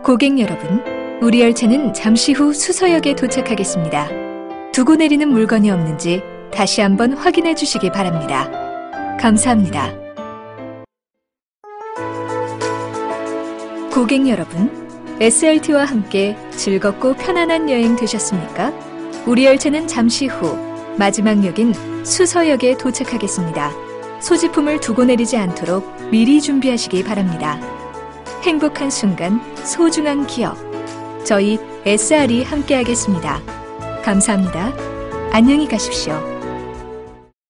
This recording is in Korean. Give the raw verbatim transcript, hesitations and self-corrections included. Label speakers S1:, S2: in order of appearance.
S1: 고객 여러분, 우리 열차는 잠시 후 수서역에 도착하겠습니다. 두고 내리는 물건이 없는지 다시 한번 확인해 주시기 바랍니다. 감사합니다. 고객 여러분, 에스알티와 함께 즐겁고 편안한 여행 되셨습니까? 우리 열차는 잠시 후 마지막 역인 수서역에 도착하겠습니다. 소지품을 두고 내리지 않도록 미리 준비하시기 바랍니다. 행복한 순간, 소중한 기억. 저희 에스알이 함께하겠습니다. 감사합니다. 안녕히 가십시오.